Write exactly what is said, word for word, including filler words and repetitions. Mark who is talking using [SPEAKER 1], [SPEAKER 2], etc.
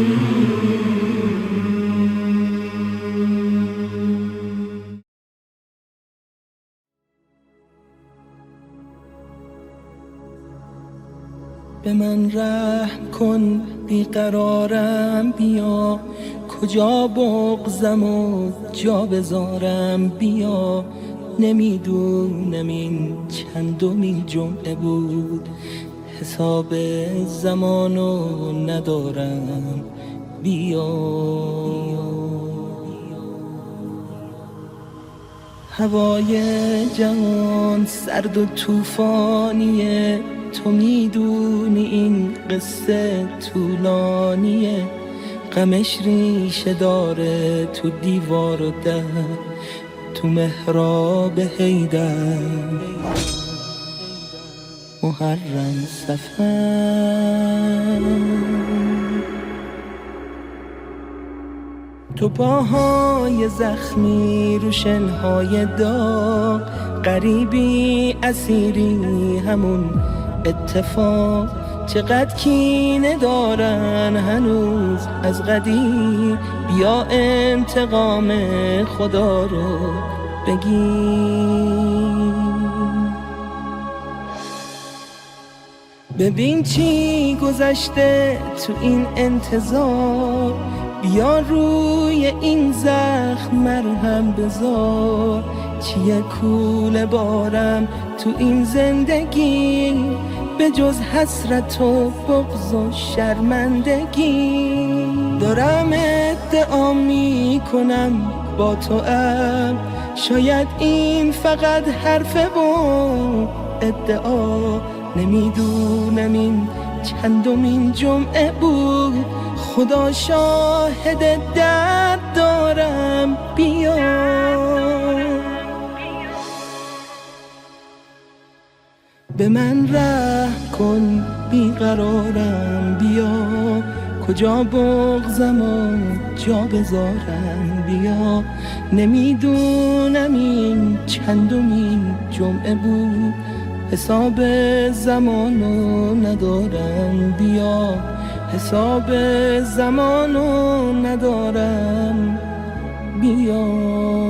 [SPEAKER 1] به من رحم کن بیقرارم بیا، کجا بغضم و جا بذارم بیا. نمیدونم این چندمین جمعه بود، حساب زمانو ندارم بیا. هوای جهان سرد و طوفانیه، تو میدونی این قصه طولانیه. غمش ریشه داره تو دیوار و در، تو محراب حیدر، محرم صفر. تو پاهای زخمی رو شنهای داغ، غریبی اسیری همون اتفاق. چقدر کینه دارن هنوز از قدیم، بیا انتقام خدا رو بگیر. ببین چی گذشته تو این انتظار، بیا روی این زخم مرهم بذار. چیه کوله بارم تو این زندگی، به جز حسرت و بغض و شرمندگی. دارم ادعا میکنم با تو ام، شاید این فقط حرفه و ادعا. نمیدونم این چندمین جمعه بود، خدا شاهد درد دارم بیا. به من رحم کن بیقرارم بیا، کجا بغضم و جا بذارم بیا. نمیدونم این چندمین جمعه بود، حساب زمانو ندارم بیا. حساب زمانو ندارم بیا.